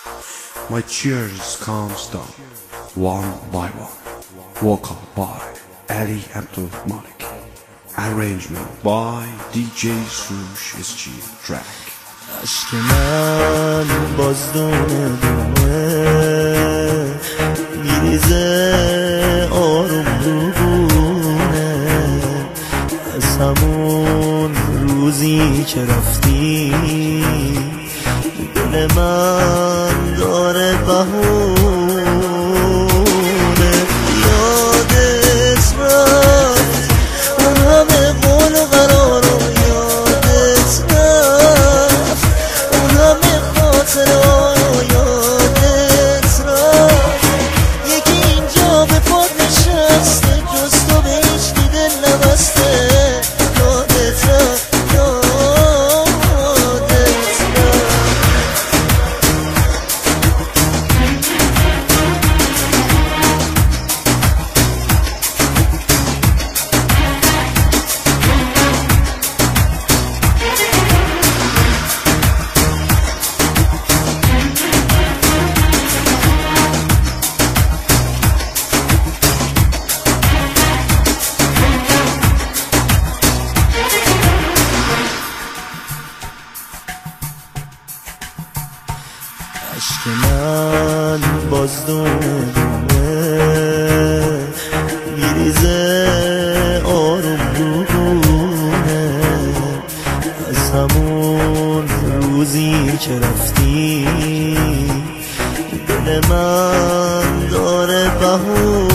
My cheers comes down one by one. Vocal by Ali Abdul Malik. Arrangement by DJ Sush SG Track. عشق من باز دونه میریزه آروم روبونه از همون روزی که رفتی دل من داره بهونه یادت رفت اون همه قول و قرار و یادت رفت اون همه خاطرها رو یادت رفت یکی اینجا به پاد نشسته جز تو به هیچ کی دل نبسته یادت رفت عشق من باز دونه میریزه آروم روبونه از همون روزی که رفتی دل من داره بهونه